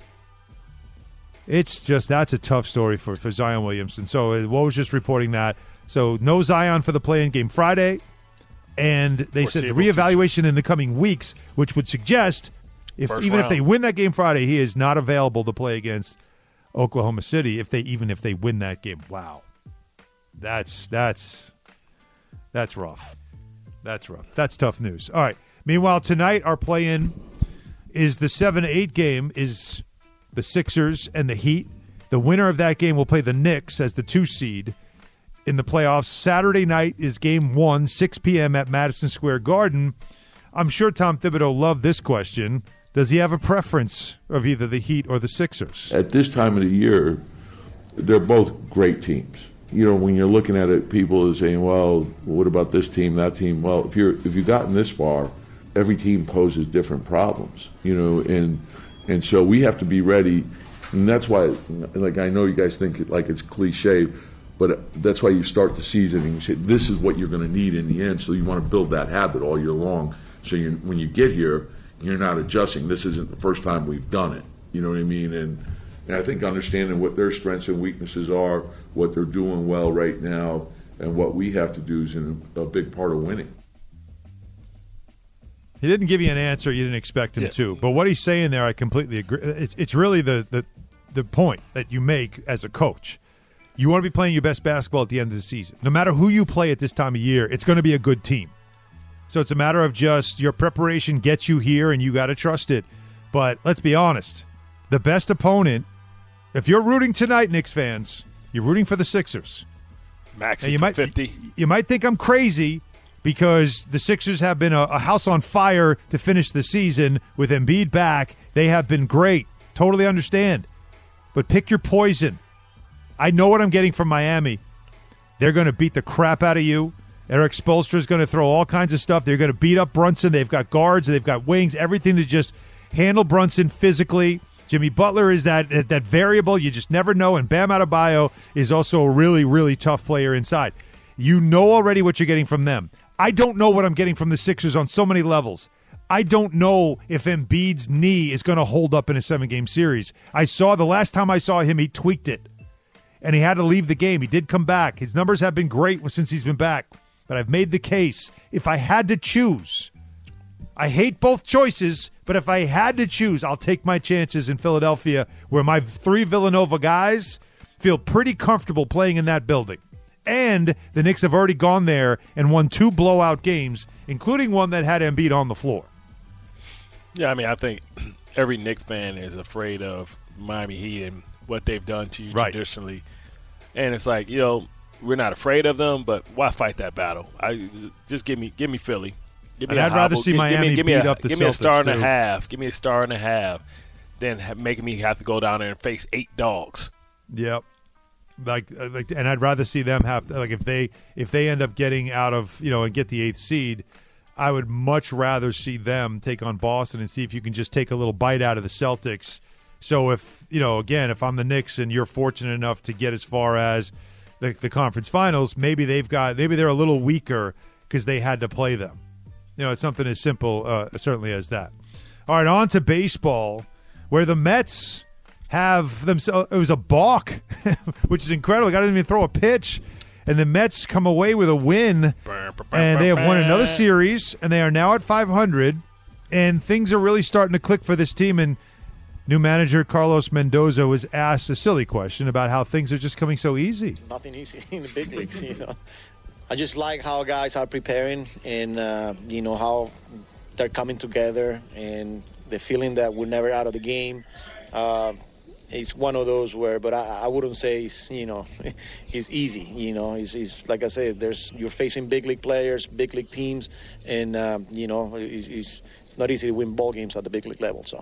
It's just, that's a tough story for, for Zion Williamson. So uh, Woj just reporting that. So no Zion for the play-in game Friday, and they said the Foreseeable reevaluation in the coming weeks, which would suggest if First even if round. they win that game Friday, he is not available to play against Oklahoma City. If they even if they win that game, wow, that's that's that's rough. That's rough. That's tough news. All right. Meanwhile, tonight our play-in is the seven eight game is the Sixers and the Heat. The winner of that game will play the Knicks as the two seed in the playoffs. Saturday night is game one, six p.m. at Madison Square Garden. I'm sure Tom Thibodeau loved this question. Does he have a preference of either the Heat or the Sixers? At this time of the year, they're both great teams. You know, when you're looking at it, people are saying, well, what about this team, that team? Well, if you're if you've gotten this far, every team poses different problems, you know, and and so we have to be ready. And that's why, like, I know you guys think like it's cliche, but that's why you start the season and you say, this is what you're going to need in the end. So you want to build that habit all year long. So you, when you get here, you're not adjusting. This isn't the first time we've done it. You know what I mean? And, and I think understanding what their strengths and weaknesses are, what they're doing well right now, and what we have to do is in a, a big part of winning. He didn't give you an answer you didn't expect him Yeah. to. But what he's saying there, I completely agree. It's, it's really the, the, the point that you make as a coach. You want to be playing your best basketball at the end of the season. No matter who you play at this time of year, it's going to be a good team. So it's a matter of just your preparation gets you here, and you got to trust it. But let's be honest. The best opponent, if you're rooting tonight, Knicks fans, you're rooting for the Sixers. Maxi And you for might, fifty. You might think I'm crazy because the Sixers have been a, a house on fire to finish the season with Embiid back. They have been great. Totally understand. But pick your poison. I know what I'm getting from Miami. They're going to beat the crap out of you. Eric Spoelstra is going to throw all kinds of stuff. They're going to beat up Brunson. They've got guards. They've got wings. Everything to just handle Brunson physically. Jimmy Butler is that that variable. You just never know. And Bam Adebayo is also a really, really tough player inside. You know already what you're getting from them. I don't know what I'm getting from the Sixers on so many levels. I don't know if Embiid's knee is going to hold up in a seven-game series. I saw the last time I saw him, he tweaked it, and he had to leave the game. He did come back. His numbers have been great since he's been back, but I've made the case. If I had to choose, I hate both choices, but if I had to choose, I'll take my chances in Philadelphia, where my three Villanova guys feel pretty comfortable playing in that building. And the Knicks have already gone there and won two blowout games, including one that had Embiid on the floor. Yeah, I mean, I think every Knicks fan is afraid of Miami Heat and what they've done to you Right. traditionally. And it's like, you know, we're not afraid of them, but why fight that battle? I just give me give me Philly. Give me And a I'd rather hobble. see Gi- Miami give me, give me beat a, up the Give me a star Celtics, and a too. half. Give me a star and a half. Then ha- making me have to go down there and face eight dogs. Yep. Like, uh, like, and I'd rather see them have like if they if they end up getting out of you know and get the eighth seed, I would much rather see them take on Boston and see if you can just take a little bite out of the Celtics. So if you know again, if I'm the Knicks and you're fortunate enough to get as far as the, the conference finals, maybe they've got maybe they're a little weaker because they had to play them. You know, it's something as simple uh, certainly as that. All right, on to baseball. where the Mets have themselves. It was a balk, which is incredible. Got to even throw a pitch, and the Mets come away with a win, and they have won another series, and they are now at five hundred, and things are really starting to click for this team. And new manager Carlos Mendoza was asked a silly question about how things are just coming so easy. Nothing easy in the big leagues, you know. I just like how guys are preparing, and uh, you know how they're coming together, and the feeling that we're never out of the game. Uh, it's one of those where, but I, I wouldn't say it's, you know, it's easy. You know, it's, it's like I said, there's you're facing big league players, big league teams, and um, you know, it's, it's it's not easy to win ball games at the big league level. So.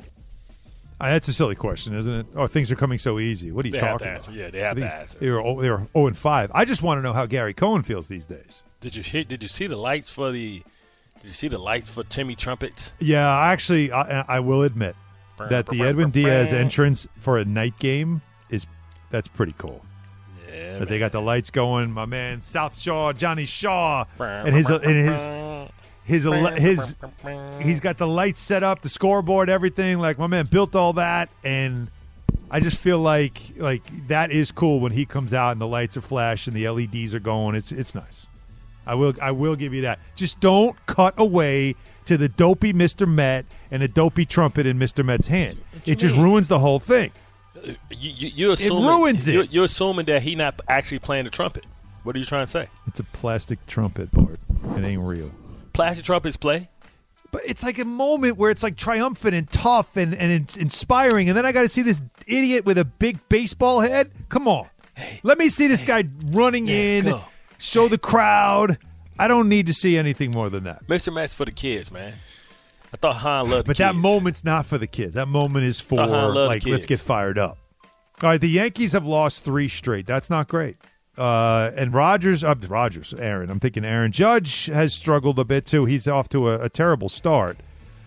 Uh, that's a silly question, isn't it? Oh, things are coming so easy. What are you they talking have to about? answer. Yeah, they have these, to answer. They were they were zero and five. I just want to know how Gary Cohen feels these days. Did you hear, did you see the lights for the? Did you see the lights for Timmy Trumpets? Yeah, actually, I, I will admit that the Edwin Diaz entrance for a night game is that's pretty cool. Yeah, that they got the lights going. My man South Shaw, Johnny Shaw, and his and his his his he's got the lights set up, the scoreboard, everything. Like my man built all that, and I just feel like like that is cool when he comes out and the lights are flashing, the L E Ds are going. It's it's nice. I will I will give you that. Just don't cut away to the dopey Mister Met and the dopey trumpet in Mister Met's hand. It just mean? ruins the whole thing. You, you, you're assuming, it ruins it. You're, you're assuming that he's not actually playing the trumpet. What are you trying to say? It's a plastic trumpet, Bart. It ain't real. Plastic trumpets play? But it's like a moment where it's like triumphant and tough and, and it's inspiring, and then I got to see this idiot with a big baseball head? Come on. Hey, Let me see this hey, guy running in, go. show hey. the crowd. I don't need to see anything more than that. Mister Met's for the kids, man. I thought Han loved the But kids. that moment's not for the kids. That moment is for, like, let's get fired up. All right, the Yankees have lost three straight. That's not great. Uh, and Rogers, uh, Rogers, Aaron, I'm thinking Aaron Judge has struggled a bit, too. He's off to a, a terrible start.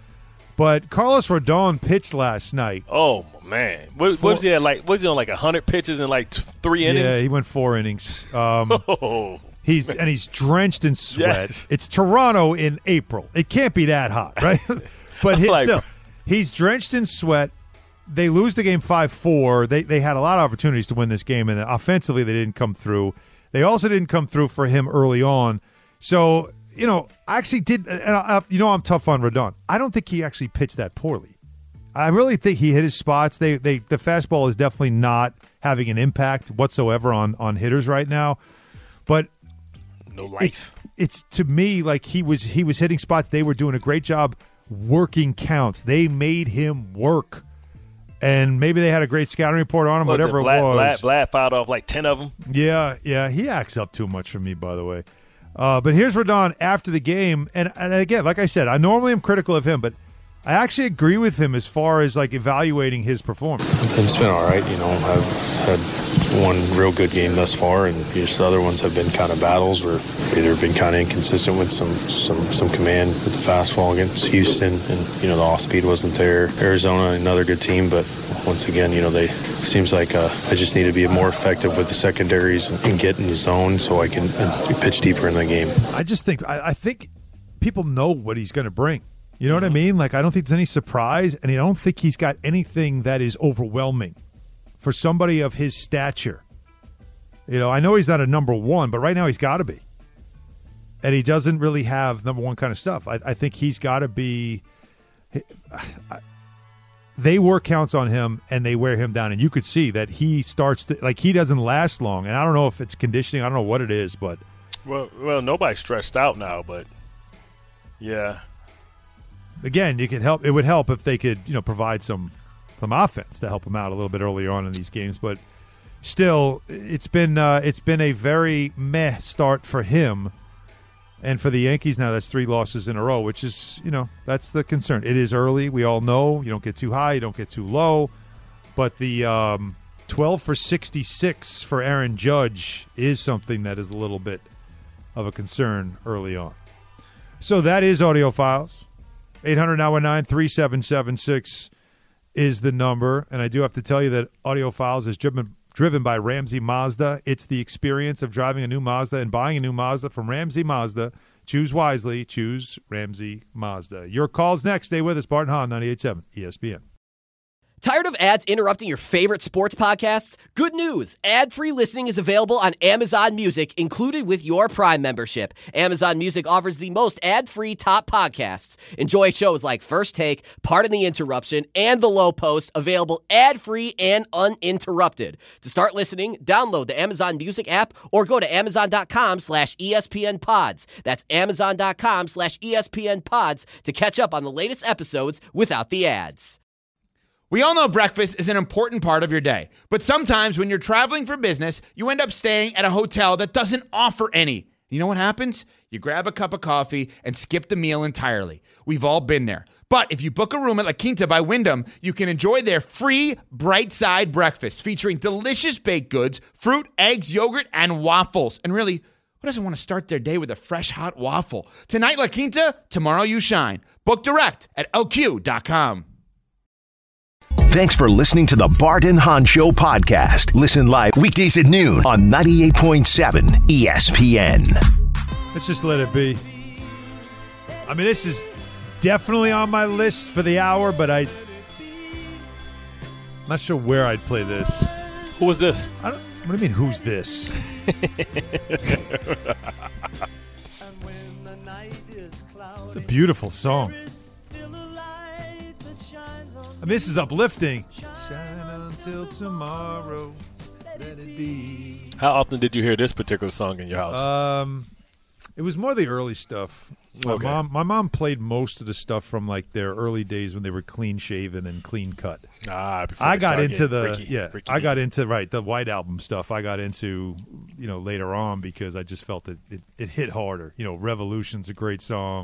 But Carlos Rodon pitched last night. Oh, man. What, what was he at, like, what was he on, like, one hundred pitches in, like, t- three innings? Yeah, he went four innings. Um, oh, He's and he's drenched in sweat. Yes. It's Toronto in April. It can't be that hot, right? But he, like, still, he's drenched in sweat. They lose the game five four. They they had a lot of opportunities to win this game, and offensively they didn't come through. They also didn't come through for him early on. So, you know, I actually did – and I, you know I'm tough on Rodon. I don't think he actually pitched that poorly. I really think he hit his spots. They they The fastball is definitely not having an impact whatsoever on, on hitters right now. But – No light. It's, it's to me like he was he was hitting spots. They were doing a great job working counts. They made him work, and maybe they had a great scouting report on him. What whatever it, Vlad, it was. Vlad, Vlad fired off like ten of them. Yeah, yeah. He acts up too much for me, by the way. Uh, but here's Rodon after the game, and, and again, like I said, I normally am critical of him, but I actually agree with him as far as like evaluating his performance. It's been all right, you know. I've had one real good game thus far, and just the other ones have been kind of battles where either been kind of inconsistent with some some some command with the fastball against Houston, and you know the off speed wasn't there. Arizona, another good team, but once again, you know they seems like uh, I just need to be more effective with the secondaries and, and get in the zone so I can pitch deeper in the game. I just think I, I think people know what he's going to bring. You know what I mean? Like, I don't think there's any surprise, and I don't think he's got anything that is overwhelming for somebody of his stature. You know, I know he's not a number one, but right now he's got to be. And he doesn't really have number one kind of stuff. I, I think he's got to be – they work counts on him, and they wear him down. And you could see that he starts to – like, he doesn't last long. And I don't know if it's conditioning. I don't know what it is, but – Well, well, nobody's stressed out now, but, yeah. Again, you could help. It would help if they could, you know, provide some some offense to help him out a little bit earlier on in these games. But still, it's been uh, it's been a very meh start for him, and for the Yankees now. That's three losses in a row, which is, you know, that's the concern. It is early. We all know you don't get too high, you don't get too low. But the um, twelve for sixty-six for Aaron Judge is something that is a little bit of a concern early on. So that is Audio Files. eight hundred nine one nine three seven seven six is the number. And I do have to tell you that Audio Files is driven, driven by Ramsey Mazda. It's the experience of driving a new Mazda and buying a new Mazda from Ramsey Mazda. Choose wisely. Choose Ramsey Mazda. Your call's next. Stay with us. Bart and Hahn, ninety-eight point seven E S P N. Tired of ads interrupting your favorite sports podcasts? Good news! Ad-free listening is available on Amazon Music, included with your Prime membership. Amazon Music offers the most ad-free top podcasts. Enjoy shows like First Take, Pardon the Interruption, and The Low Post, available ad-free and uninterrupted. To start listening, download the Amazon Music app or go to amazon.com slash ESPN pods. That's amazon.com slash ESPN pods to catch up on the latest episodes without the ads. We all know breakfast is an important part of your day, but sometimes when you're traveling for business, you end up staying at a hotel that doesn't offer any. You know what happens? You grab a cup of coffee and skip the meal entirely. We've all been there. But if you book a room at La Quinta by Wyndham, you can enjoy their free Bright Side breakfast featuring delicious baked goods, fruit, eggs, yogurt, and waffles. And really, who doesn't want to start their day with a fresh, hot waffle? Tonight, La Quinta, tomorrow you shine. Book direct at L Q dot com. Thanks for listening to the Bart and Hahn Show podcast. Listen live weekdays at noon on ninety-eight point seven E S P N. Let's just let it be. I mean, this is definitely on my list for the hour, but I, I'm not sure where I'd play this. Who was this? I don't, what do you mean, who's this? It's a beautiful song. I mean, this is uplifting. Shine until tomorrow, let it be. How often did you hear this particular song in your house? Um, it was more the early stuff. My Okay. mom, my mom played most of the stuff from like their early days when they were clean shaven and clean cut. Ah, before I they got started into getting the freaky- yeah, freaky I got into right the White Album stuff. I got into you know later on because I just felt that it, it hit harder. You know, Revolution's a great song.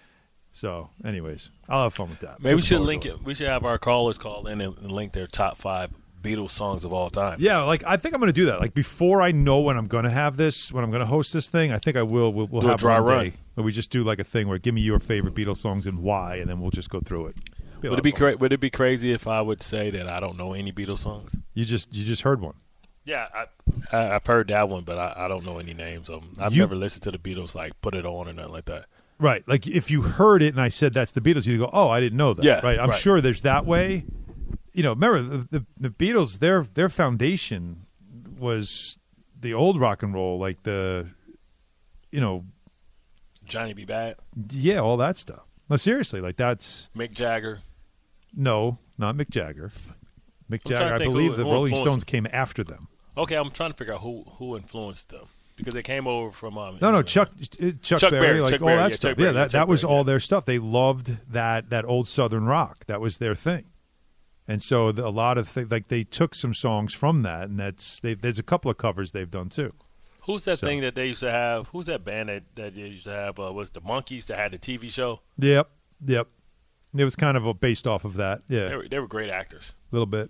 So, anyways, I'll have fun with that. Maybe we Looking should forward link to it. We should have our callers call in and, and link their top five Beatles songs of all time. Yeah, like I think I'm going to do that. Like before I know when I'm going to have this, when I'm going to host this thing, I think I will. We'll, we'll Do a have dry one run. day where we just do like a thing where give me your favorite Beatles songs and why, and then we'll just go through it. Be a lot Would it of be fun. cra- Would it be crazy if I would say that I don't know any Beatles songs? You just you just heard one. Yeah, I, I, I've heard that one, but I, I don't know any names of them. I've You- never listened to the Beatles, like put it on or nothing like that. Right. Like if you heard it and I said that's the Beatles, you'd go, oh, I didn't know that. Yeah, Right. I'm right. sure there's that way. You know, remember the, the the Beatles, their their foundation was the old rock and roll, like the, you know, Johnny B. Bad, yeah, all that stuff. No, seriously, like that's Mick Jagger. no, not Mick Jagger. Mick I'm trying to Jagger, I think believe who- the who Rolling influenced Stones came after them. Okay, I'm trying to figure out who who influenced them because they came over from um, No, no, Chuck, uh, Chuck, Chuck Berry, Berry, like Chuck all Berry, that yeah, stuff. Chuck Berry, yeah, yeah, that, Chuck that was Berry, all yeah. their stuff. They loved that that old Southern rock. That was their thing. And so the, a lot of things, like they took some songs from that, and that's they, there's a couple of covers they've done too. Who's that So- thing that they used to have? Who's that band that, that they used to have? Uh, was the Monkees that had the T V show? Yep, yep. It was kind of a, based off of that. Yeah, They were, they were great actors. a little bit.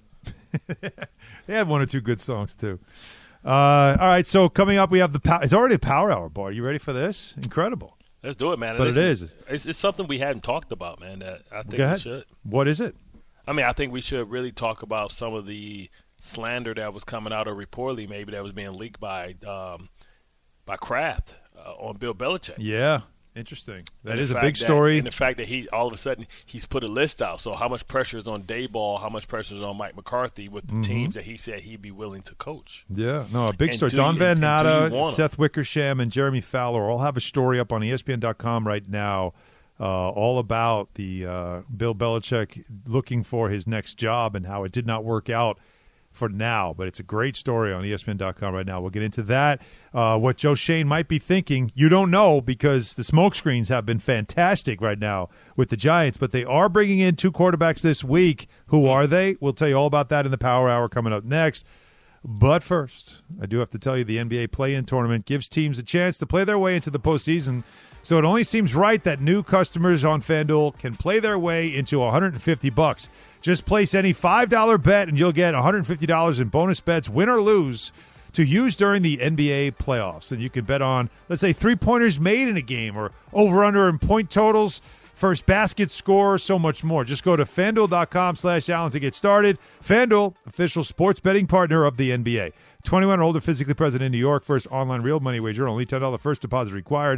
They had one or two good songs too. Uh, all right, so coming up, we have the pow- it's already a Power Hour, Bar. You ready for this? Incredible. Let's do it, man. And But this it is. It's, it's something we hadn't talked about, man. That I think Go we ahead. should. What is it? I mean, I think we should really talk about some of the slander that was coming out, or reportedly maybe that was being leaked by um, by Kraft uh, on Bill Belichick. Yeah, interesting. That And is the a fact big that- story. and the fact that he all of a sudden he's put a list out. So how much pressure is on Dayball? How much pressure is on Mike McCarthy with the Mhm. teams that he said he'd be willing to coach? Yeah, no, a big And story. do Don you- Van and do you Natta, want 'em? Seth Wickersham, and Jeremy Fowler all have a story up on E S P N dot com right now, uh, all about the uh, Bill Belichick looking for his next job and how it did not work out for now. But it's a great story on E S P N dot com right now. We'll get into that. Uh, what Joe Shane might be thinking, you don't know because the smokescreens have been fantastic right now with the Giants, but they are bringing in two quarterbacks this week. Who are they? We'll tell you all about that in the Power Hour coming up next. But first, I do have to tell you the N B A play-in tournament gives teams a chance to play their way into the postseason. So it only seems right that new customers on FanDuel can play their way into one hundred fifty bucks. Just place any five dollar bet and you'll get one hundred fifty dollars in bonus bets, win or lose, to use during the N B A playoffs. And you can bet on, let's say, three-pointers made in a game or over-under in point totals, first basket score, so much more. Just go to FanDuel.com slash Allen to get started. FanDuel, official sports betting partner of the N B A. twenty-one or older, physically present in New York. First online real money wager, only ten dollars first deposit required.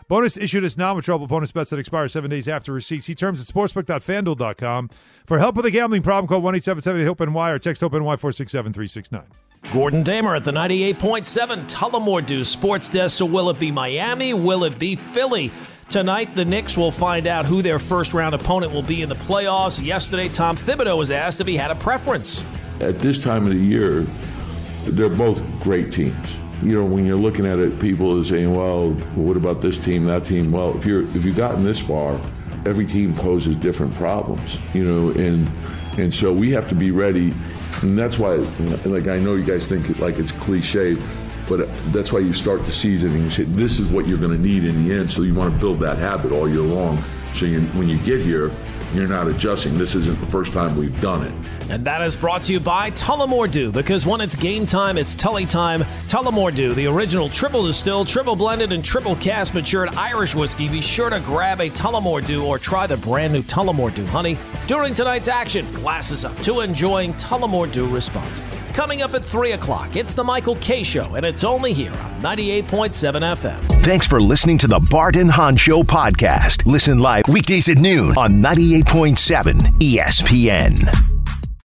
Bonus issued as non-withdrawable bonus bets that expire seven days after receipt. See terms at sportsbook dot fan duel dot com. For help with a gambling problem, call one eight seven seven eight hope N Y or text HOPE-NY four six seven three six nine. Gordon Damer at the ninety-eight point seven Tullamore Dew Sports Desk. So will it be Miami? Will it be Philly? Tonight, the Knicks will find out who their first-round opponent will be in the playoffs. Yesterday, Tom Thibodeau was asked if he had a preference. At this time of the year, they're both great teams. You know, when you're looking at it, people are saying, well, what about this team, that team? Well, if you're if you've gotten this far, every team poses different problems, you know, and and so we have to be ready. And that's why, like, I know you guys think like it's cliche, but that's why you start the season and you say, this is what you're going to need in the end. So you want to build that habit all year long. So you, when you get here, you're not adjusting. This isn't the first time we've done it. And that is brought to you by Tullamore Dew, because when it's game time, it's Tully time. Tullamore Dew, the original triple distilled, triple blended, and triple cask matured Irish whiskey. Be sure to grab a Tullamore Dew or try the brand new Tullamore Dew Honey. During tonight's action, glasses up to enjoying Tullamore Dew responsibly. Coming up at three o'clock, it's the Michael Kay Show, and it's only here on ninety-eight point seven F M. Thanks for listening to the Bart and Hahn Show podcast. Listen live weekdays at noon on ninety-eight point seven E S P N.